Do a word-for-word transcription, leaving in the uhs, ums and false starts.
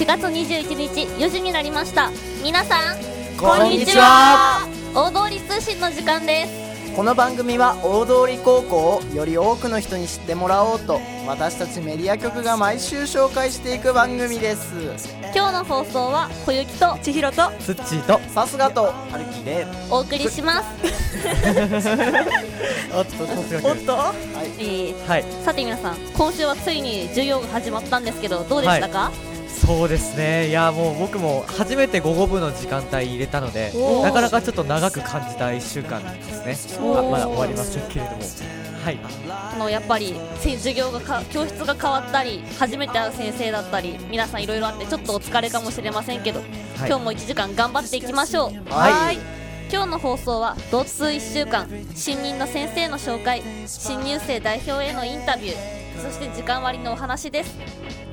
しがつにじゅういちにちよじになりました。皆さんこんにちは。 大通り通信の時間です。 この番組は大通高校をより多くの人に知ってもらおうと、私たちメディア局が毎週紹介していく番組です。 今日の放送は小雪と千尋とつっちーとさすがと春樹でお送りします。 おっとさすがくんおっと、 はい、 えーはい、 さて皆さん、今週はついに授業が始まったんですけど、どうでしたか？ はい、そうですね。いやもう僕も初めて午後部の時間帯入れたので、なかなかちょっと長く感じたいっしゅうかんですね。あまだ終わりませんけれども、はい、 あのやっぱり授業がか教室が変わったり、初めて会う先生だったり、皆さんいろいろあってちょっとお疲れかもしれませんけど、はい、今日もいちじかん頑張っていきましょう。 はいはい、今日の放送は同通いっしゅうかん、新任の先生の紹介、新入生代表へのインタビュー、そして時間割のお話です。